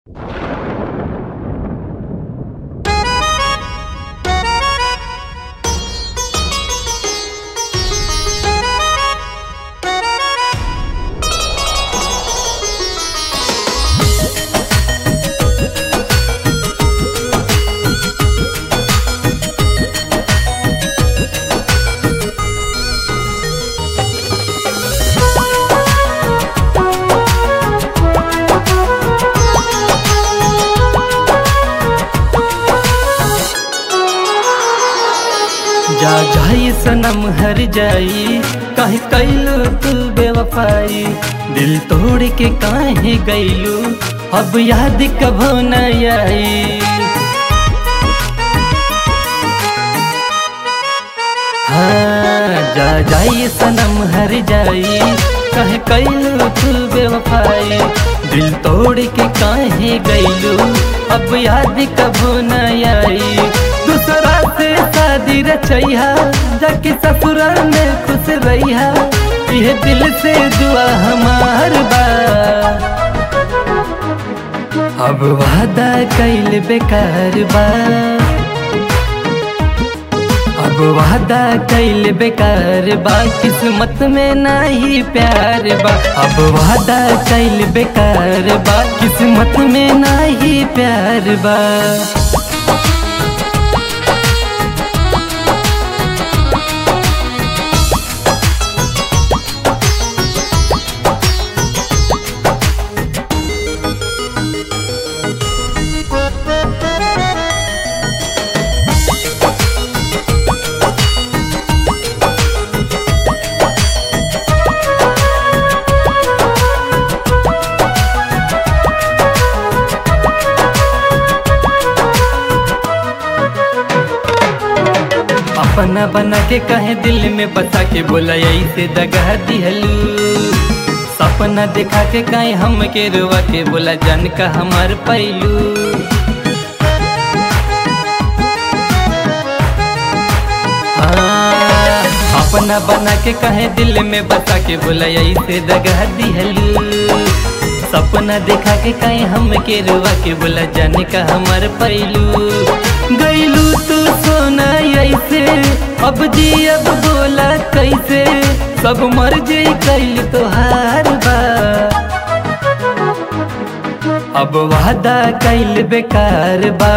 जा जाई सनम हर जाई, काहे कैलू तू बेवफाई। दिल तोड़ के काहे गईलू, अब याद कभो न आई। हाँ जा जाई सनम हर जाई, काहे कैलू तू बेवफाई। दिल तोड़ के काहे गईलू, अब याद कभो न आई। दूसरा से शादी रचैया, जाके ससुराल में खुश रहिया। ये दिल से दुआ हमार बा, अब वादा कैल बेकार बा। अब वादा कैल बेकार बा, किस्मत में नहीं प्यार बा। अब वादा कैल बेकार बा, किस्मत में नहीं प्यार बा। अपना बना के कहे दिल में बसा के बोला ऐसे दगा दिहलू। सपना देखा के कहे हम के रुआ के बोला जान का हमार पैलू। हाँ, अपना बना के कहे दिल में बसा के बोला ऐसे दगा दिहलू। सपना देखा के कहे हम के रुआ के बोला जान का हमार पैलू। गईलू तू सोना ऐसे, अब जी अब बोला कैसे। सब मर जाई कैल तोहार बा, अब वादा कैल बेकार बा।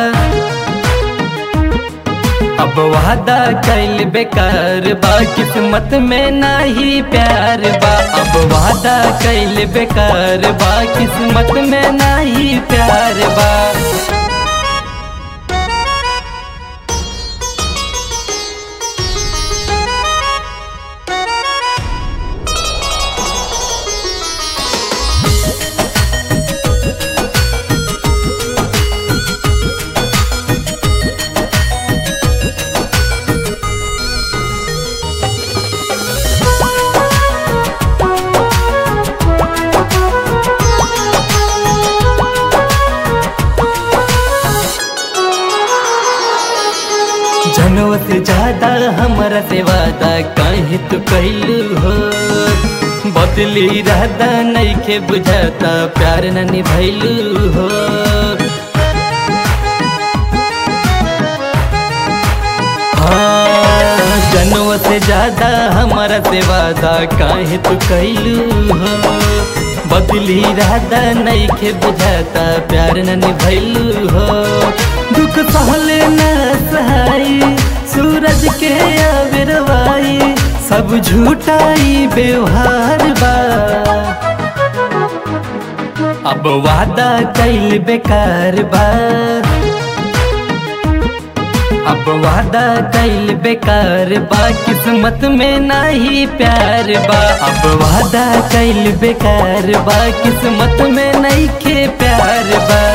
अब वादा कैल बेकार बा, किस्मत में नहीं प्यार बा। अब वादा कैल बेकार बा, किस्मत में नहीं प्यार बा। जनों से ज्यादा हमारा से वादा काहे तू कैलू हो। बदली रहता नहीं के बुझाता, प्यार न निभैलू हो। हाँ जनों से ज्यादा हमारा से वादा काहे तू कैलू हो। बदली रहता नहीं के बुझाता, प्यार न निभैलू हो। दुख सहले न सहाई, सूरज के आविरवाई। सब झूठाई व्यवहार बा, अब वादा कैल बेकार बा। अब वादा कैल बेकार बा, किस्मत में नहीं प्यार बा। अब वादा कैल बेकार बा, किस्मत में नहीं के प्यार बा।